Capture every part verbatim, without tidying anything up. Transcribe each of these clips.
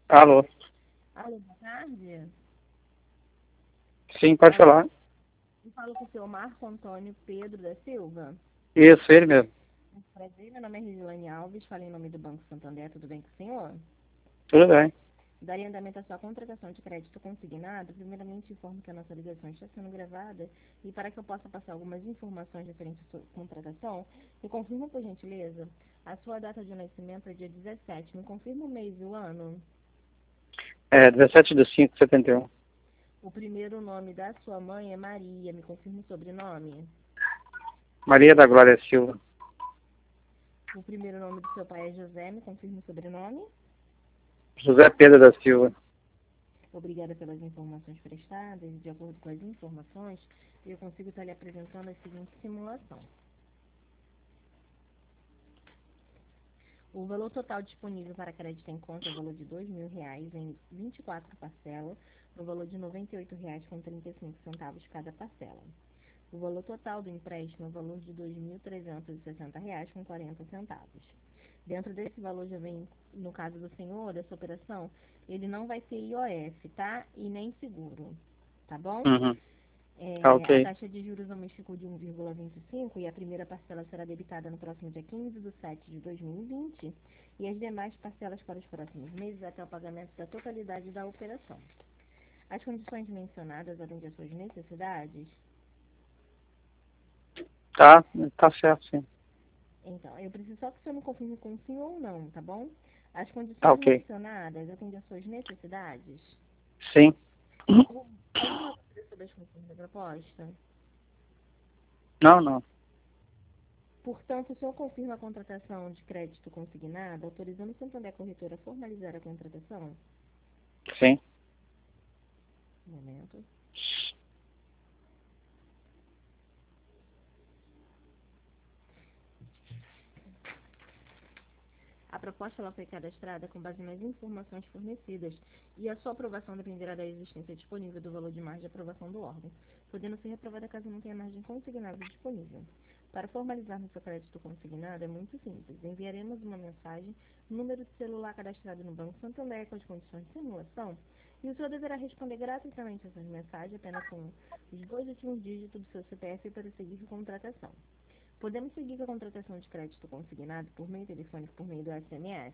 Alô? Alô, boa tarde. Sim, pode falar. Eu falo com o senhor Marco Antônio Pedro da Silva. Isso, ele mesmo. Prazer, meu nome é Regiane Alves, falo em nome do Banco Santander, tudo bem com o senhor? Tudo bem. Daria andamento à sua contratação de crédito consignado. Primeiramente, informo que a nossa ligação está sendo gravada e para que eu possa passar algumas informações referentes à sua contratação, me confirma, por gentileza, a sua data de nascimento é dia dezessete. Me confirma o mês e o ano? É, dezessete de cinco de setenta e um. O primeiro nome da sua mãe é Maria. Me confirma o sobrenome? Maria da Glória Silva. O primeiro nome do seu pai é José. Me confirma o sobrenome? José Pedro da Silva. Obrigada pelas informações prestadas. De acordo com as informações, eu consigo estar lhe apresentando a seguinte simulação. O valor total disponível para crédito em conta é o valor de dois mil reais em vinte e quatro parcelas, no valor de noventa e oito reais com trinta e cinco centavos cada parcela. O valor total do empréstimo é o valor de dois mil trezentos e sessenta reais com quarenta centavos. Dentro desse valor já vem, no caso do senhor, essa operação, ele não vai ter I O F, tá? E nem seguro, tá bom? Uhum. É, Tá a ok. taxa de juros domésticos de um vírgula vinte e cinco e a primeira parcela será debitada no próximo dia quinze de setembro de dois mil e vinte e as demais parcelas para os próximos meses até o pagamento da totalidade da operação. As condições mencionadas atendem às suas necessidades? Tá, tá certo, sim. Então, eu preciso só que o senhor me confirme com sim ou não, tá bom? As Tá condições ok. mencionadas atendem às suas necessidades? Sim. Alguma dúvida sobre as condições da proposta? Não, não. Portanto, o senhor confirma a contratação de crédito consignado, autorizando o Santander Corretora a formalizar a contratação? Sim. Um momento. A proposta ela foi cadastrada com base nas informações fornecidas e a sua aprovação dependerá da existência disponível do valor de margem de aprovação do órgão, podendo ser reprovada caso não tenha margem consignável disponível. Para formalizar no seu crédito consignado é muito simples. Enviaremos uma mensagem, número de celular cadastrado no Banco Santander com as condições de simulação e o senhor deverá responder gratuitamente essas mensagens apenas com os dois últimos dígitos do seu C P F para seguir com a contratação. Podemos seguir com a contratação de crédito consignado por meio telefônico por meio do S M S.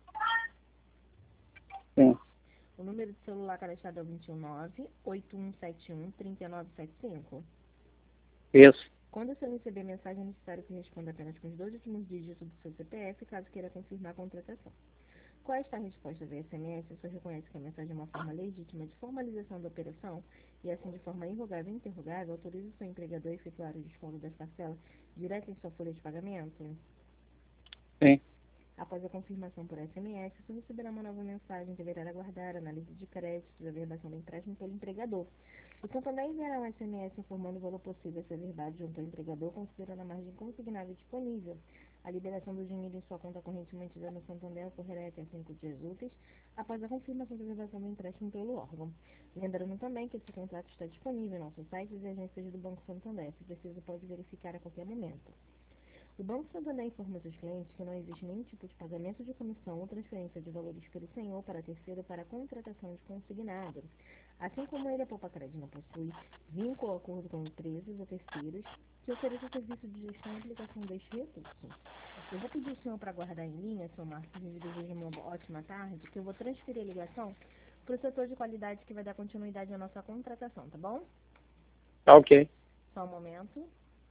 Sim. O número de celular cadastrado é o vinte e um nove, oito um sete um, três nove sete cinco. Isso. Quando o senhor receber a mensagem, é necessário que responda apenas com os dois últimos dígitos do seu C P F, caso queira confirmar a contratação. Com esta resposta via S M S, o senhor reconhece que a mensagem é uma forma legítima de formalização da operação e, assim, de forma irrogável e interrogável, autoriza o seu empregador a efetuar o desconto das parcelas direto em sua folha de pagamento? Sim. Após a confirmação por S M S, o senhor receberá uma nova mensagem e deverá aguardar a análise de crédito e a averbação do empréstimo pelo empregador. O Santander enviará um S M S informando o valor possível a ser averbado junto ao empregador, considerando a margem consignável disponível. A liberação do dinheiro em sua conta corrente mantida no Santander ocorrerá até cinco dias úteis, após a confirmação da averbação do empréstimo pelo órgão. Lembrando também que esse contrato está disponível em nossos sites e agências do Banco Santander. Se preciso, pode verificar a qualquer momento. O Banco Santander informa seus clientes que não existe nenhum tipo de pagamento de comissão ou transferência de valores pelo senhor para terceiro para a contratação de consignado. Assim como ele, a Poupa Crédito não possui vínculo ou acordo com empresas ou terceiros que ofereçam serviço de gestão e aplicação deste recurso. Eu vou pedir o senhor para aguardar em linha, senhor Marcos, e desejo uma ótima tarde, que eu vou transferir a ligação para o setor de qualidade que vai dar continuidade à nossa contratação, tá bom? Tá ok. Só um momento.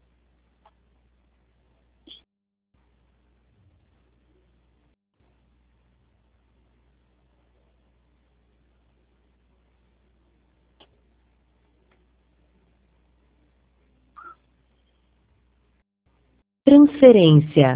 Transferência.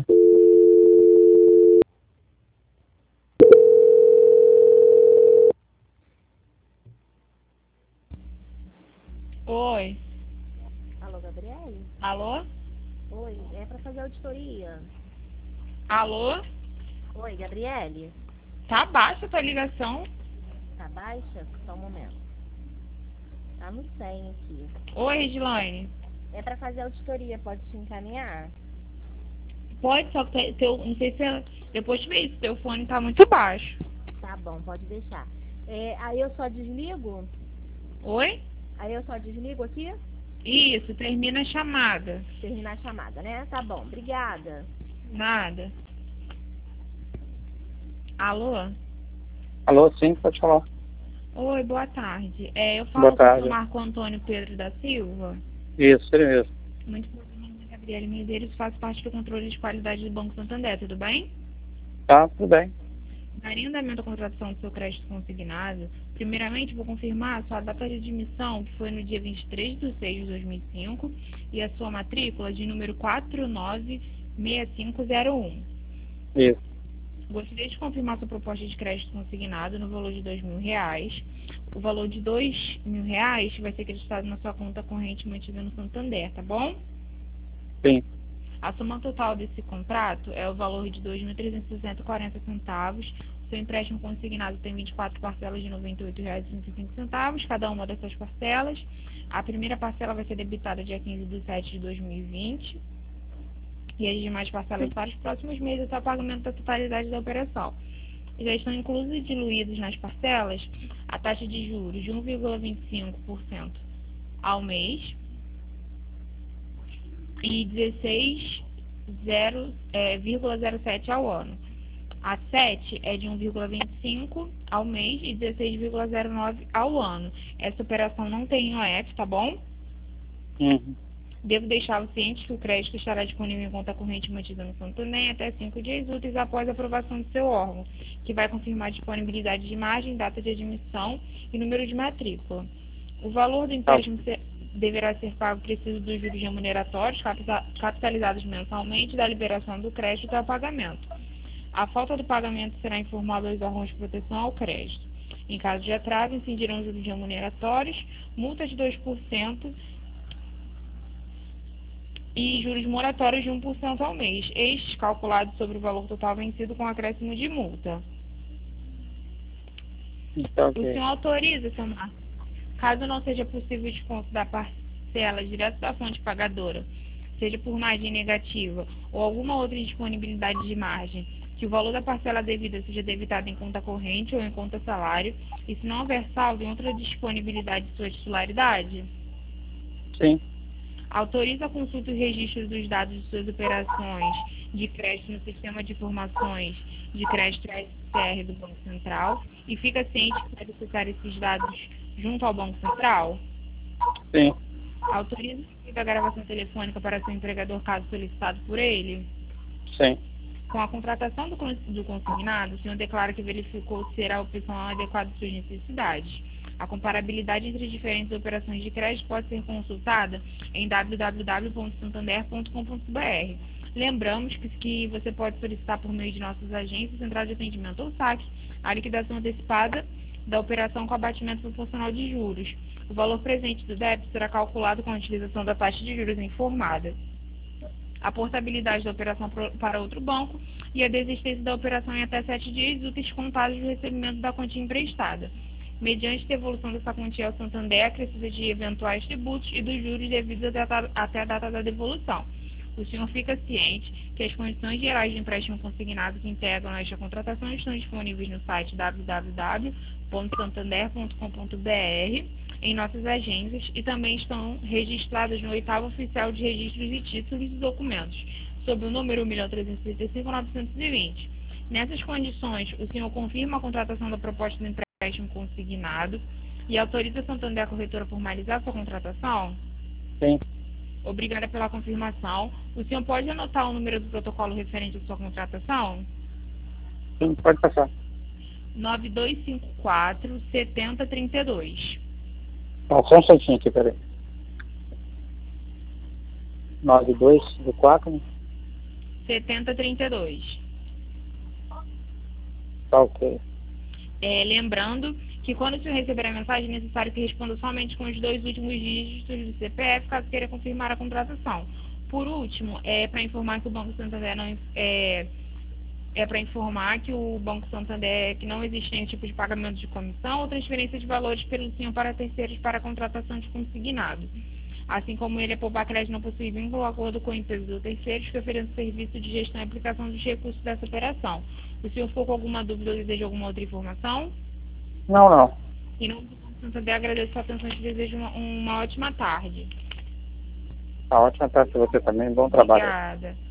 Oi. Alô, Gabriele? Alô? Oi, é para fazer auditoria. Alô? Oi, Gabriele? Tá baixa a tua ligação? Tá baixa? Só um momento. Tá no cem aqui. Oi, Regiane. É pra fazer auditoria, pode te encaminhar? Pode, só que teu, não sei se é, depois de ver isso, teu fone tá muito baixo. Tá bom, pode deixar. É, aí eu só desligo? Oi? Aí eu só desligo aqui? Isso, termina a chamada. Terminar a chamada, né? Tá bom, obrigada. Nada. Alô? Alô, sim, pode falar. Oi, boa tarde. É, eu Boa falo com o tarde. senhor Marco Antônio Pedro da Silva. Isso, ele mesmo. Muito bom, meu nome é Gabriela Medeiros, faço parte do controle de qualidade do Banco Santander, tudo bem? Tá, tudo bem. Daria andamento à contratação do seu crédito consignado. Primeiramente, vou confirmar a sua data de admissão, que foi no dia vinte e três de seis de dois mil e cinco, e a sua matrícula de número quatro nove seis cinco zero um. Isso. Gostaria de confirmar sua proposta de crédito consignado no valor de dois mil reais. O valor de dois mil reais vai ser acreditado na sua conta corrente mantida no Santander, tá bom? Sim. A soma total desse contrato é o valor de dois mil trezentos e sessenta e quarenta centavos. O seu empréstimo consignado tem vinte e quatro parcelas de noventa e oito reais e trinta e cinco centavos, cada uma dessas parcelas. A primeira parcela vai ser debitada dia quinze de setembro de dois mil e vinte. E as demais parcelas para os próximos meses até o pagamento da totalidade da operação. Já estão inclusos e diluídos nas parcelas a taxa de juros de um vírgula vinte e cinco por cento ao mês e dezesseis vírgula zero sete ao ano. A sete é de um vírgula vinte e cinco ao mês e dezesseis vírgula zero nove ao ano. Essa operação não tem I O F, tá bom? Uhum. Devo deixá-lo ciente que o crédito estará disponível em conta corrente mantida no Santander até cinco dias úteis após a aprovação do seu órgão, que vai confirmar disponibilidade de margem, data de admissão e número de matrícula. O valor do empréstimo ser, deverá ser pago preciso dos juros remuneratórios capitalizados mensalmente da liberação do crédito ao pagamento. A falta do pagamento será informada aos órgãos de proteção ao crédito. Em caso de atraso, incidirão juros remuneratórios, multa de dois por cento e juros moratórios de um por cento ao mês, estes calculados sobre o valor total vencido com acréscimo de multa. Tá, O ok. senhor autoriza, senhor Marcos, caso não seja possível o desconto da parcela direto da fonte pagadora, seja por margem negativa ou alguma outra indisponibilidade de margem, que o valor da parcela devida seja debitado em conta corrente ou em conta salário, e se não houver saldo em outra disponibilidade de sua titularidade? Sim. Autoriza a consulta e registro dos dados de suas operações de crédito no Sistema de Informações de Crédito S C R do Banco Central e fica ciente que vai solicitar esses dados junto ao Banco Central? Sim. Autoriza a gravação telefônica para seu empregador caso solicitado por ele? Sim. Com a contratação do, do consignado, o senhor declara que verificou ser a opção adequada às suas necessidades. A comparabilidade entre diferentes operações de crédito pode ser consultada em w w w ponto santander ponto com ponto b r. Lembramos que, que você pode solicitar por meio de nossas agências, central de atendimento ou saque, a liquidação antecipada da operação com abatimento proporcional de juros. O valor presente do débito será calculado com a utilização da taxa de juros informada, a portabilidade da operação para outro banco e a desistência da operação em até sete dias úteis contados do recebimento da quantia emprestada, mediante devolução dessa quantia ao Santander, acrescida de eventuais tributos e dos juros devidos até a data da devolução. O senhor fica ciente que as condições gerais de empréstimo consignado que integram esta contratação estão disponíveis no site w w w ponto santander ponto com ponto b r, em nossas agências, e também estão registradas no oitavo oficial de registros e títulos e documentos, sob o número um milhão trezentos e trinta e cinco mil novecentos e vinte. Nessas condições, o senhor confirma a contratação da proposta do empréstimo consignado e autoriza a Santander a corretora a formalizar sua contratação? Sim. Obrigada pela confirmação. O senhor pode anotar o número do protocolo referente à sua contratação? Sim, pode passar. nove dois cinco quatro, sete zero três dois. Ó, só um instantinho aqui, peraí. nove dois cinco quatro. sete zero três dois. Tá, ok. É, lembrando que quando o senhor receber a mensagem, é necessário que responda somente com os dois últimos dígitos do C P F, caso queira confirmar a contratação. Por último, é para informar que o Banco Santander não é, é para informar que o Banco Santander que não existe nenhum tipo de pagamento de comissão ou transferência de valores pelo senhor para terceiros para a contratação de consignado. assim como ele, a Poupar Crédito não possui vínculo ou acordo com empresas ou terceiros que ofereçam serviço de gestão e aplicação dos recursos dessa operação. O senhor ficou com alguma dúvida ou deseja alguma outra informação? Não, não. Em nome do Banco Santander, agradeço a atenção e te desejo uma, uma ótima tarde. Tá ótima tarde para você também. Bom trabalho. Obrigada.